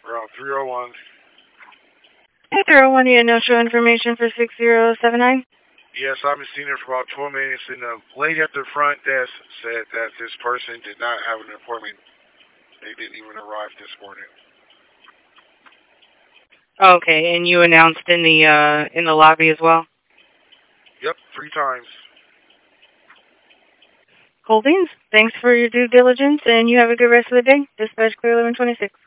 Around 301. Hey, 301, you had no show information for 6079? Yes, I've been seen her for about 12 minutes, and the lady at the front desk said that this person did not have an appointment. They didn't even arrive this morning. Okay, and you announced in the lobby as well? Yep, 3 times. Cool beans. Thanks for your due diligence, and you have a good rest of the day. Dispatch Clear 1126.